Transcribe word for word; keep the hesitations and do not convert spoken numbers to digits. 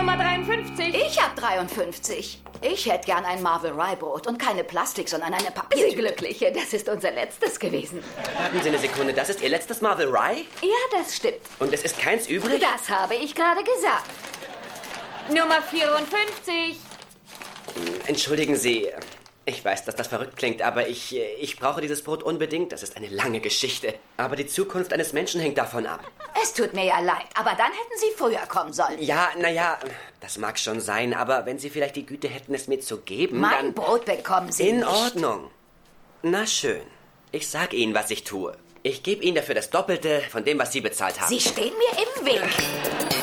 Nummer dreiundfünfzig. Ich hab dreiundfünfzig. Ich hätte gern ein Marvel Rye Brot und keine Plastik, sondern eine Papiertüte. Sie Glückliche, das ist unser letztes gewesen. Warten Sie eine Sekunde, das ist Ihr letztes Marvel Rye? Ja, das stimmt. Und es ist keins übrig? Das habe ich gerade gesagt. Nummer vierundfünfzig. Entschuldigen Sie, ich weiß, dass das verrückt klingt, aber ich, ich brauche dieses Brot unbedingt. Das ist eine lange Geschichte. Aber die Zukunft eines Menschen hängt davon ab. Es tut mir ja leid, aber dann hätten Sie früher kommen sollen. Ja, naja, das mag schon sein, aber wenn Sie vielleicht die Güte hätten, es mir zu geben, Mein dann... Brot bekommen Sie In nicht. Ordnung. Na schön. Ich sag Ihnen, was ich tue. Ich gebe Ihnen dafür das Doppelte von dem, was Sie bezahlt haben. Sie stehen mir im Weg.